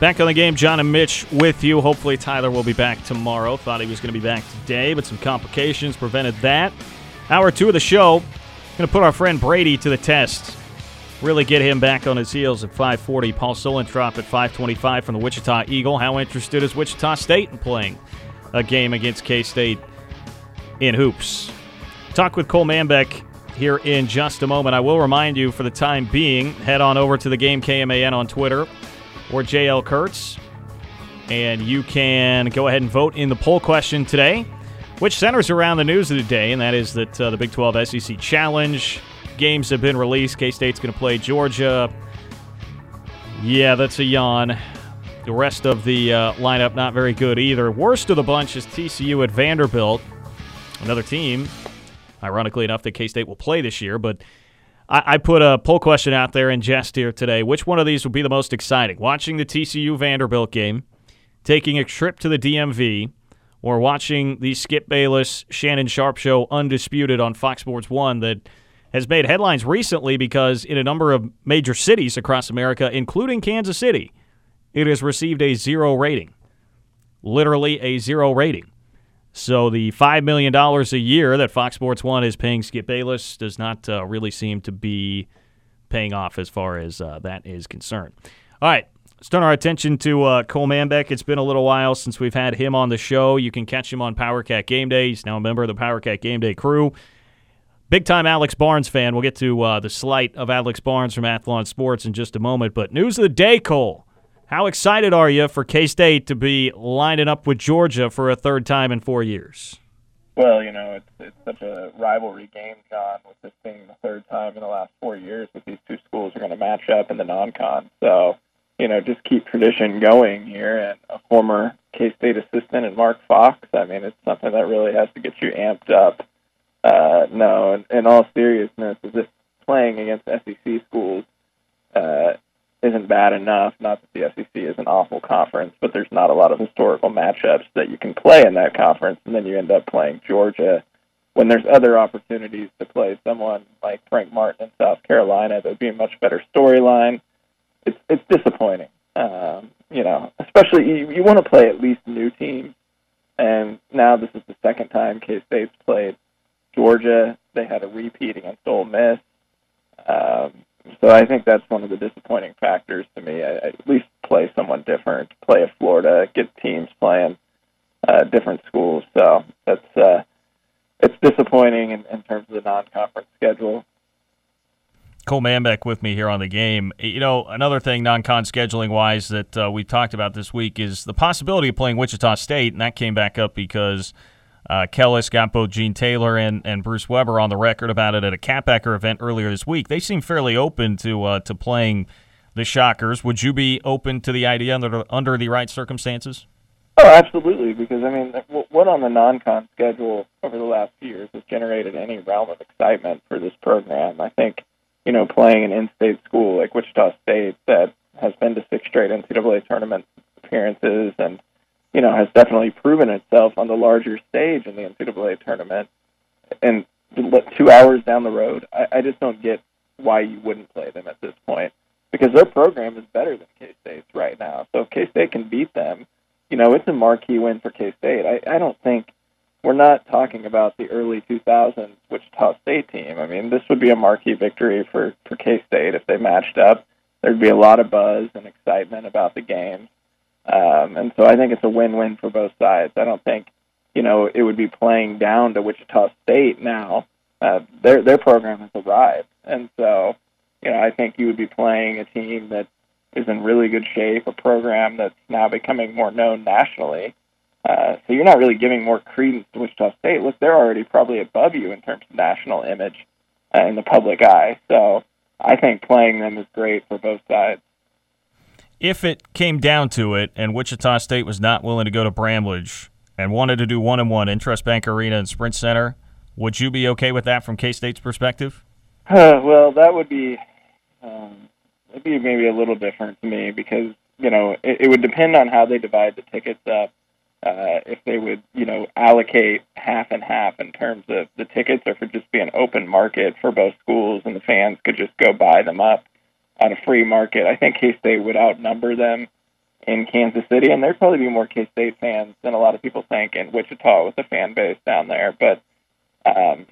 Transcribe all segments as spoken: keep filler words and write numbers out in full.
Back on the game, John and Mitch with you. Hopefully Tyler will be back tomorrow. Thought he was going to be back today, but some complications prevented that. Hour two of the show, going to put our friend Brady to the test. Really get him back on his heels at five forty. Paul Solentrop at five twenty-five from the Wichita Eagle. How interested is Wichita State in playing a game against K-State in hoops? Talk with Cole Manbeck here in just a moment. I will remind you, for the time being, head on over to the Game K M A N on Twitter or J L Kurtz, and you can go ahead and vote in the poll question today, which centers around the news of the day, and that is that uh, the Big twelve S E C Challenge games have been released. K-State's going to play Georgia. Yeah, that's a yawn. The rest of the uh, lineup not very good either. Worst of the bunch is T C U at Vanderbilt, another team, ironically enough, that K-State will play this year, but I put a poll question out there in jest here today. Which one of these would be the most exciting? Watching the T C U Vanderbilt game, taking a trip to the D M V, or watching the Skip Bayless, Shannon Sharp show Undisputed on Fox Sports one that has made headlines recently because in a number of major cities across America, including Kansas City, it has received a zero rating. Literally a zero rating. So the five million dollars a year that Fox Sports one is paying Skip Bayless does not uh, really seem to be paying off as far as uh, that is concerned. All right, let's turn our attention to uh, Cole Manbeck. It's been a little while since we've had him on the show. You can catch him on PowerCat Game Day. He's now a member of the PowerCat Game Day crew. Big-time Alex Barnes fan. We'll get to uh, the slight of Alex Barnes from Athlon Sports in just a moment. But news of the day, Cole. How excited are you for K-State to be lining up with Georgia for a third time in four years? Well, you know, it's it's such a rivalry game, John, with this being the third time in the last four years that these two schools are going to match up in the non-con. So, you know, just keep tradition going here. And a former K-State assistant and Mark Fox, I mean, it's something that really has to get you amped up. Uh, no, in, in all seriousness, as if playing against S E C schools uh, isn't bad enough. Not that the S E C is an awful conference, but there's not a lot of historical matchups that you can play in that conference, and then you end up playing Georgia when there's other opportunities to play someone like Frank Martin in South Carolina. That would be a much better storyline. It's it's disappointing, um, you know. Especially you, you want to play at least new teams, and now this is the second time K-State's played Georgia. They had a repeat against Ole Miss. Um, So I think that's one of the disappointing factors to me. I, I at least play someone different, play a Florida, get teams playing uh, different schools. So that's uh, it's disappointing in, in terms of the non-conference schedule. Cole Manbeck with me here on the game. You know, another thing non-con scheduling-wise that uh, we talked about this week is the possibility of playing Wichita State, and that came back up because Uh, Kellis got both Gene Taylor and, and Bruce Weber on the record about it at a Catbacker event earlier this week. They seem fairly open to uh, to playing the Shockers. Would you be open to the idea under, under the right circumstances? Oh, absolutely, because, I mean, what on the non-con schedule over the last few years has generated any realm of excitement for this program? I think, you know, playing an in-state school like Wichita State that has been to six straight N C double A tournament appearances and you know, has definitely proven itself on the larger stage in the N C double A tournament. And two hours down the road, I, I just don't get why you wouldn't play them at this point, because their program is better than K-State's right now. So if K-State can beat them, you know, it's a marquee win for K-State. I, I don't think we're not talking about the early two thousands Wichita State team. I mean, this would be a marquee victory for, for K-State if they matched up. There'd be a lot of buzz and excitement about the game. Um, and so I think it's a win-win for both sides. I don't think, you know, it would be playing down to Wichita State now. Uh, their their program has arrived. And so, you know, I think you would be playing a team that is in really good shape, a program that's now becoming more known nationally. Uh, so you're not really giving more credence to Wichita State. Look, they're already probably above you in terms of national image uh, in the public eye. So I think playing them is great for both sides. If it came down to it and Wichita State was not willing to go to Bramlage and wanted to do one-and-one Intrust Bank Arena and Sprint Center, would you be okay with that from K-State's perspective? Uh, well, that would be um, it'd be maybe a little different to me because, you know, it, it would depend on how they divide the tickets up. Uh, if they would, you know, allocate half and half in terms of the tickets, or if it just be an open market for both schools and the fans could just go buy them up on a free market. I think K-State would outnumber them in Kansas City, and there'd probably be more K-State fans than a lot of people think in Wichita with the fan base down there. But um,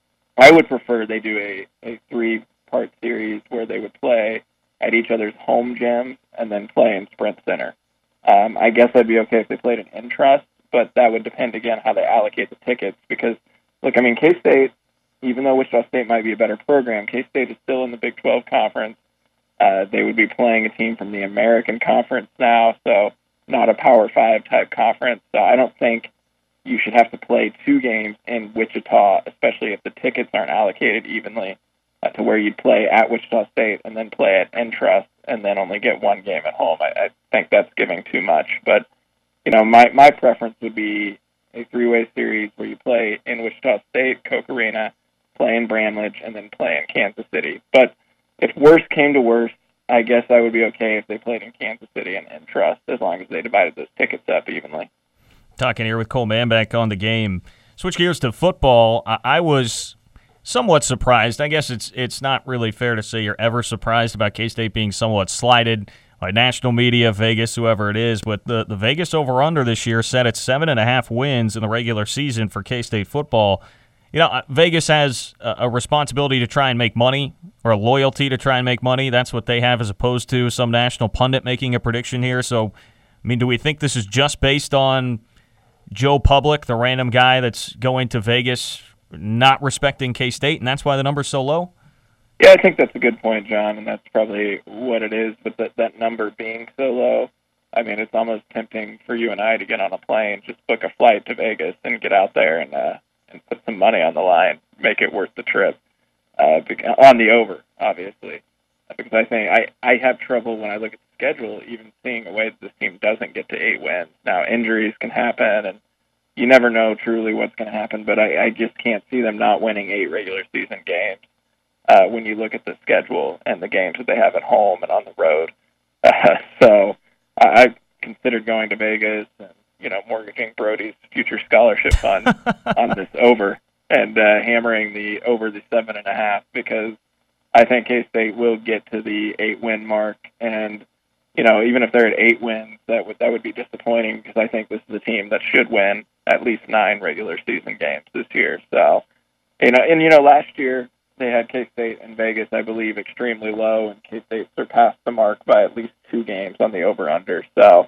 I would prefer they do a, a three-part series where they would play at each other's home gyms and then play in Sprint Center. Um, I guess I'd be okay if they played in Intrust, but that would depend, again, how they allocate the tickets. Because, look, I mean, K-State, even though Wichita State might be a better program, K-State is still in the Big twelve Conference. Uh, they would be playing a team from the American Conference now, so not a Power Five type conference. So I don't think you should have to play two games in Wichita, especially if the tickets aren't allocated evenly, uh, to where you'd play at Wichita State and then play at Entrust and then only get one game at home. I, I think that's giving too much. But, you know, my, my preference would be a three-way series where you play in Wichita State, Koch Arena, play in Bramlage, and then play in Kansas City. But if worse came to worse, I guess I would be okay if they played in Kansas City and Entrust, as long as they divided those tickets up evenly. Talking here with Cole Manbeck on the game. Switch gears to football. I, I was somewhat surprised. I guess it's it's not really fair to say you're ever surprised about K-State being somewhat slighted by national media, Vegas, whoever it is. But the, the Vegas over-under this year set at seven and a half wins in the regular season for K-State football. You know, Vegas has a, a responsibility to try and make money, or a loyalty to try and make money. That's what they have, as opposed to some national pundit making a prediction here. So, I mean, do we think this is just based on Joe Public, the random guy that's going to Vegas, not respecting K-State, and that's why the number's so low? Yeah, I think that's a good point, John, and that's probably what it is. But that, that number being so low, I mean, it's almost tempting for you and I to get on a plane, just book a flight to Vegas and get out there and uh, and put some money on the line, make it worth the trip, uh, on the over, obviously. Because I think I, I have trouble when I look at the schedule, even seeing a way that this team doesn't get to eight wins. Now, injuries can happen, and you never know truly what's going to happen, but I, I just can't see them not winning eight regular season games uh, when you look at the schedule and the games that they have at home and on the road. Uh, so I, I considered going to Vegas and, you know, mortgaging Brody's future scholarship fund on this over and uh, hammering the over the seven and a half, because I think K-State will get to the eight-win mark. And, you know, even if they're at eight wins, that would that would be disappointing, because I think this is a team that should win at least nine regular season games this year. So, you know, and, you know, last year they had K-State and Vegas, I believe, extremely low, and K-State surpassed the mark by at least two games on the over-under. So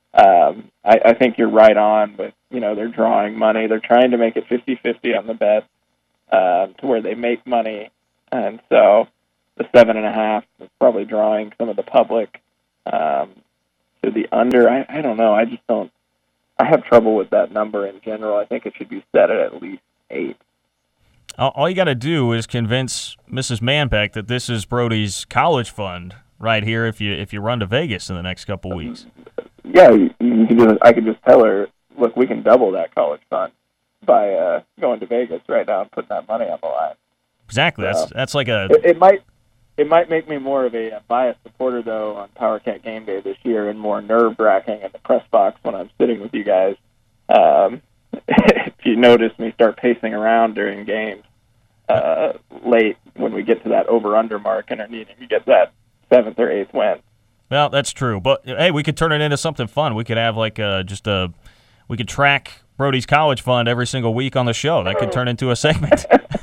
um, I, I think you're right on with, you know, they're drawing money. They're trying to make it fifty-fifty on the bet uh, to where they make money. And so the seven and a half is probably drawing some of the public um, to the under. I, I don't know. I just don't. I have trouble with that number in general. I think it should be set at at least eight. All you got to do is convince Missus Manbeck that this is Brody's college fund right here. If you if you run to Vegas in the next couple weeks. Yeah, you, you can just, I could just tell her, look, we can double that college fund by uh, going to Vegas right now and putting that money on the line. Exactly. So, that's that's like a. It, it might it might make me more of a, a biased supporter though on Power Cat Game Day this year, and more nerve wracking in the press box when I'm sitting with you guys. Um, if you notice me start pacing around during games uh, late when we get to that over under mark and are needing to get that seventh or eighth win. Well, that's true, but hey, we could turn it into something fun. We could have like a, just a, we could track Brody's college fund every single week on the show. That could turn into a segment.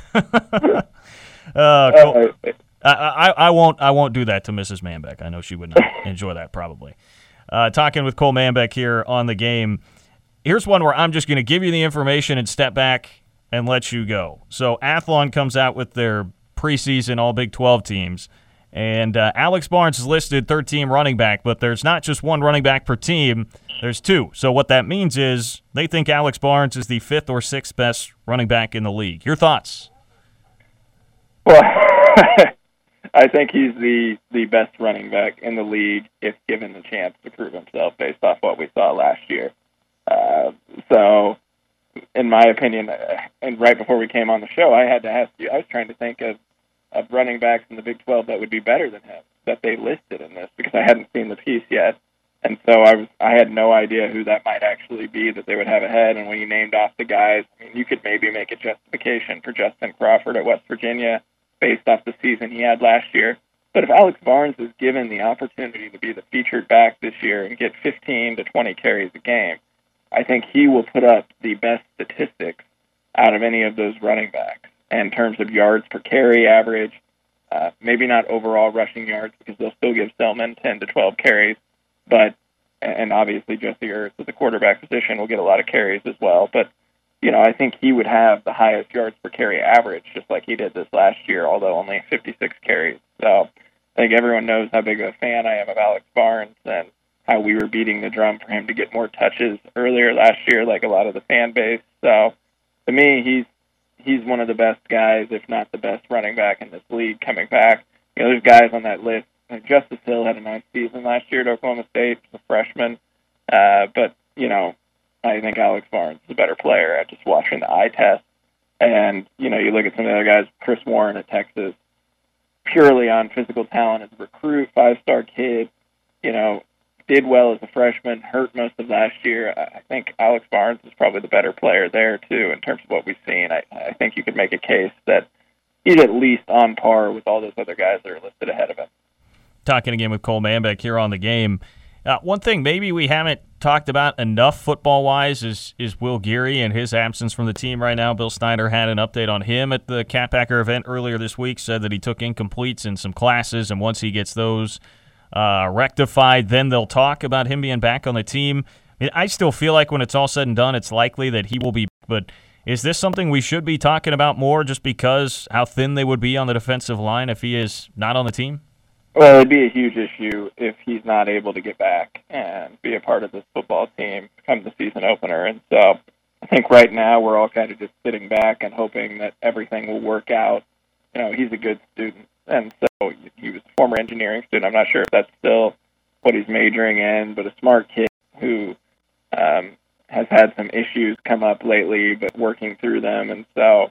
uh, cool. I, I, I won't I won't do that to Missus Manbeck. I know she would not enjoy that probably. Uh, talking with Cole Manbeck here on the game. Here's one where I'm just going to give you the information and step back and let you go. So Athlon comes out with their preseason all Big twelve teams. And uh, Alex Barnes is listed third-team running back, but there's not just one running back per team. There's two. So what that means is they think Alex Barnes is the fifth or sixth best running back in the league. Your thoughts? Well, I think he's the, the best running back in the league if given the chance to prove himself based off what we saw last year. Uh, so, in my opinion, and right before we came on the show, I had to ask you, I was trying to think of of running backs in the Big twelve that would be better than him, that they listed in this, because I hadn't seen the piece yet. And so I was I had no idea who that might actually be that they would have ahead. And when you named off the guys, I mean, you could maybe make a justification for Justin Crawford at West Virginia based off the season he had last year. But if Alex Barnes is given the opportunity to be the featured back this year and get fifteen to twenty carries a game, I think he will put up the best statistics out of any of those running backs in terms of yards per carry average, uh, maybe not overall rushing yards because they'll still give Selman ten to twelve carries, but and obviously Jesse Ertz at the quarterback position will get a lot of carries as well. But, you know, I think he would have the highest yards per carry average, just like he did this last year, although only fifty-six carries. So I think everyone knows how big of a fan I am of Alex Barnes and how we were beating the drum for him to get more touches earlier last year, like a lot of the fan base. So to me, he's he's one of the best guys, if not the best running back in this league coming back. You know, there's guys on that list. Justice Hill had a nice season last year at Oklahoma State, a freshman. Uh, but, you know, I think Alex Barnes is a better player at just watching the eye test. And, you know, you look at some of the other guys, Chris Warren at Texas, purely on physical talent as a recruit, five-star kid, you know, did well as a freshman, hurt most of last year. I think Alex Barnes is probably the better player there, too, in terms of what we've seen. I, I think you could make a case that he's at least on par with all those other guys that are listed ahead of him. Talking again with Cole Manbeck here on The Game. Uh, one thing maybe we haven't talked about enough football-wise is is Will Geary and his absence from the team right now. Bill Snyder had an update on him at the Cat Packer event earlier this week, said that he took incompletes in some classes, and once he gets those uh, rectified, then they'll talk about him being back on the team. I mean, I still feel like when it's all said and done, it's likely that he will be, but is this something we should be talking about more just because how thin they would be on the defensive line if he is not on the team? Well, it'd be a huge issue if he's not able to get back and be a part of this football team come the season opener. And so I think right now we're all kind of just sitting back and hoping that everything will work out. You know, he's a good student, and so he was a former engineering student. I'm not sure if that's still what he's majoring in, but a smart kid who um, has had some issues come up lately, but working through them. And so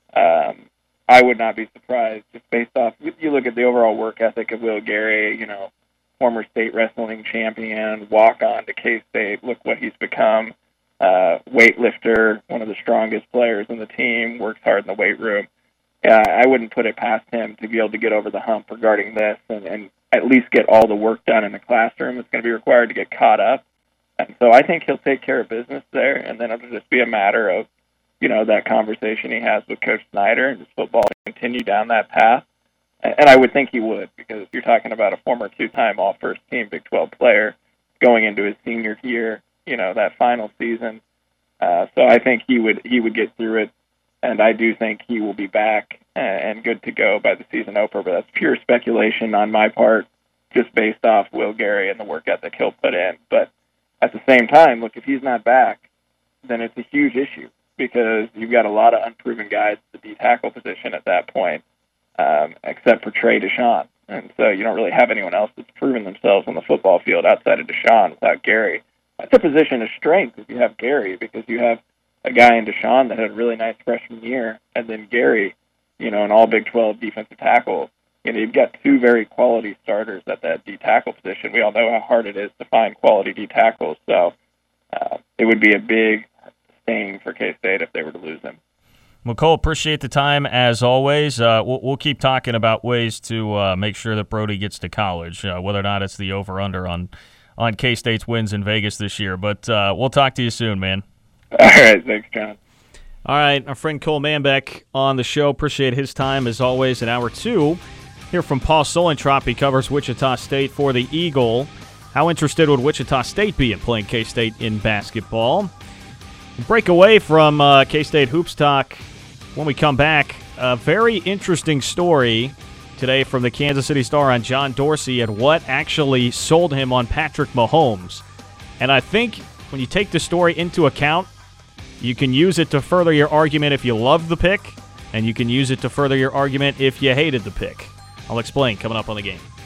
um, I would not be surprised just based off, you look at the overall work ethic of Will Geary, you know, former state wrestling champion, walk on to K-State, look what he's become, uh, weightlifter, one of the strongest players in the team, works hard in the weight room. Uh, I wouldn't put it past him to be able to get over the hump regarding this and, and at least get all the work done in the classroom. It's going to be required to get caught up. And so I think he'll take care of business there, and then it'll just be a matter of, you know, that conversation he has with Coach Snyder and just football continue down that path. And I would think he would, because you're talking about a former two-time all-first team Big twelve player going into his senior year, you know, that final season. Uh, so I think he would he would get through it, and I do think he will be back and good to go by the season opener. But that's pure speculation on my part, just based off Will Geary and the work ethic he'll put in. But at the same time, look, if he's not back, then it's a huge issue, because you've got a lot of unproven guys at the D tackle position at that point, um, except for Trey Deshawn. And so you don't really have anyone else that's proven themselves on the football field outside of Deshawn without Geary. That's a position of strength if you have Geary, because you have a guy in Deshawn that had a really nice freshman year, and then Geary, you know, an all Big twelve defensive tackle. You know, you've got two very quality starters at that D tackle position. We all know how hard it is to find quality D tackles, so uh, it would be a big stain for K-State if they were to lose him. Well, Cole, appreciate the time as always. Uh, we'll, we'll keep talking about ways to uh, make sure that Brody gets to college, uh, whether or not it's the over-under on on K-State's wins in Vegas this year. But uh, we'll talk to you soon, man. All right, thanks, John. All right, our friend Cole Manbeck on the show. Appreciate his time as always in hour two. Hear from Paul Solentrop. He covers Wichita State for the Eagle. How interested would Wichita State be in playing K-State in basketball? Break away from uh, K-State Hoops Talk when we come back. A very interesting story today from the Kansas City Star on John Dorsey and what actually sold him on Patrick Mahomes. And I think when you take the story into account, you can use it to further your argument if you love the pick, and you can use it to further your argument if you hated the pick. I'll explain coming up on The Game.